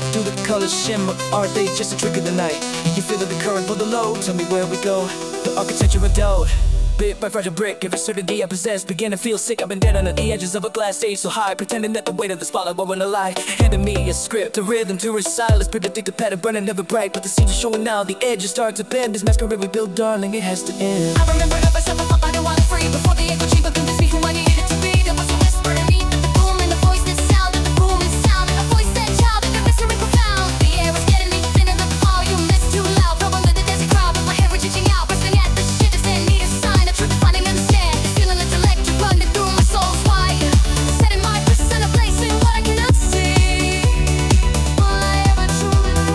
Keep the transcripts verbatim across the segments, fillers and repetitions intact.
Do the colors shimmer? Are they just a trick of the night? You feel the current for the low. Tell me where we go. The architecture of doubt, bit by fragile brick. Every certainty I possess began to feel sick. I've been dead under the edges of a glass stage so high, pretending that the weight of the spotlight won't lie. Handing me a script, a rhythm to recite. Let's predicted the pattern burning never bright, but the scenes are showing now. The edges start to bend. This masquerade we built, darling, it has to end. I remember the first time I thought I didn't want to free. Before the echo chamber convinced me who I needed to be. There was a whisper in me, the boom and the voice that sounded, the boom and sound, and a voice that child, and the mystery profound. The air was getting me thinner, the volume is too loud. Problem with the dancing crowd, but my hair was reaching out, bursting at the shit that didn't need a sign. The truth finding understand, this feeling that's electric, running through my soul's wire. Setting my purpose in a place in what I cannot see. Will I ever truly know?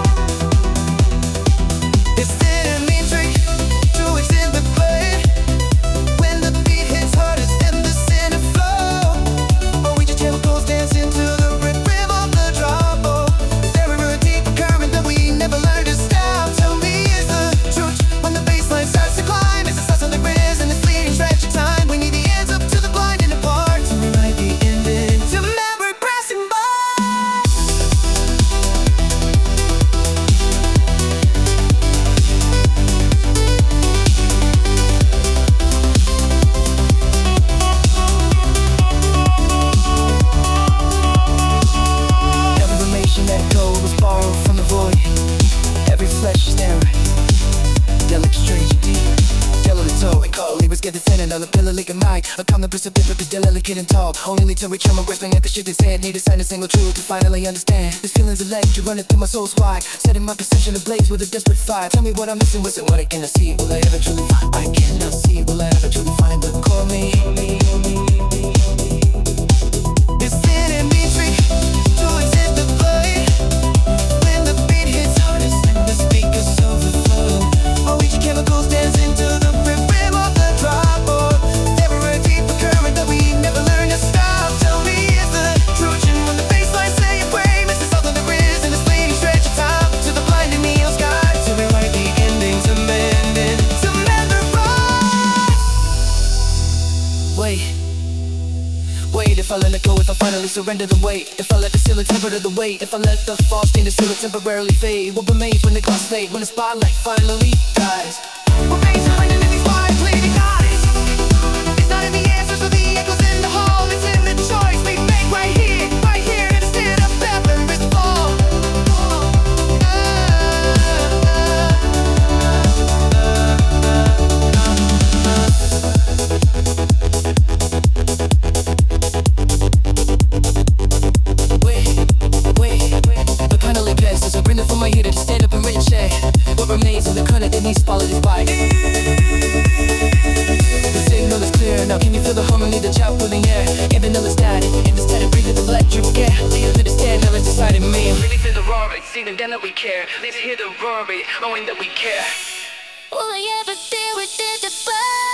Is it a mean trick to exhibit pain when the beat hits hardest in the center flow? Or we just chemicals dancing to the rhythm of the drop? Or is there a deep current that we never learned to stop? Tell me, is the truth when the baseline starts to climb? Is the sauce on the grizz and the fleeting stretch of time? We need the ends up to the blind and apart to rewrite the ending, to memory passing by. Every relation that gold was borrowed from the void. Every flesh is narrow. Delic strange and deep. Tell the toe and call. He was getting thin, another pillar leaking mic. A calm the precipice of the delicate and tall. Only lead to reach from a whispering at the shit that's head. Need to sign a single truth to finally understand. This feeling's electric, running through my soul's wide. Setting my perception ablaze with a desperate fire. Tell me what I'm missing, what's it, what I cannot see. Will I ever truly find? I cannot see. Will I ever truly find? But call me. Is it a mean trick to exhibit pain when the beat hits hardest and the speakers overflow? Or we just chemicals dancing to the rhythm of the drop? Or there a deeper current that we never learned to stop? Tell me, is the Trojan when the baseline say a prayer? Misses all that there is in this fleeting stretch of time, to the blinding neon sky, to rewrite the ending, to mend it, to mend the right. Wait, wait, if I let it go, if I finally surrender the weight, if I let the ceiling temper the weight, if I let the false stain the ceiling temporarily fade, what remains when the glass fade, when the spotlight finally dies? What makes it raining in these wide bleeding eyes? It's not in the answers or the echoes in the hall. It's in the choice we make right here, right here, instead of ever is fall. Wait, wait, the finally passes. I bring it for my heater to stand up and reach check. What remains in the current that needs follow this bike? The signal is clear now. Can you feel the harmony, the chop pulling air? And vanilla static, and the static breathing electric air. Do you understand now it's inside of me? Really feel the roaring, seeing then that we care. Let's hear the roaring, knowing that we care. Will I ever deal with this?